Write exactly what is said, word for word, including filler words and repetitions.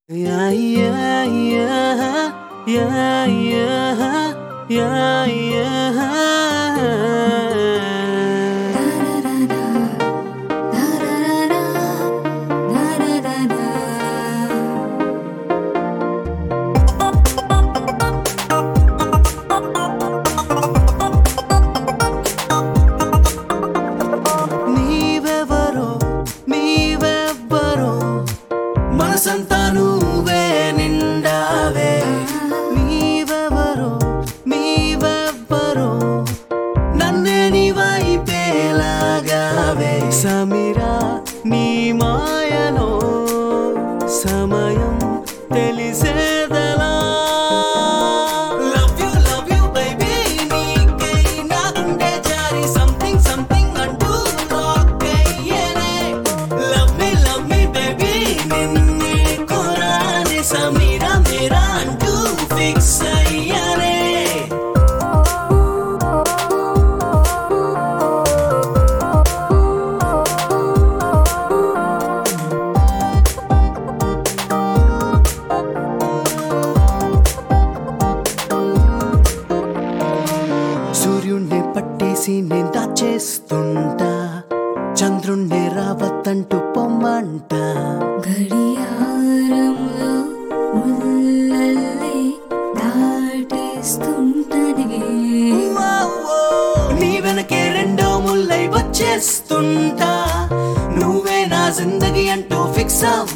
Yeah, yeah, yeah, yeah, yeah, yeah, yeah. నీవెవరో నీవెవ్వరో మనసంతా నువ్వే నిండావే నీవెవరో నీవెవ్వరో నన్నే నీ వైపే లాగావే సమీరా నీ మాయలో సమయం తెలిసేదలా love you love you baby నీకై నా గుండె జారి సంథింగ్ సంథింగ్ అంటూ లాక్కయ్యేనే love me love me baby నిన్నే కోరానే సమీరా మేరా అంటూ ఫిక్స్ అయ్యానే సూర్యుణ్ణి పట్టేసి నేను దాచేస్తుంటా చంద్రుణ్ణి రావద్దంటూ పొమ్మంట గడియారంలో ముల్లల్లే దాటేస్తుంటనే నీ వెనకే రెండో ముల్లై వచ్చేస్తుంటా నువ్వే నా జిందగీ అంటూ ఫిక్స్ అవ్వ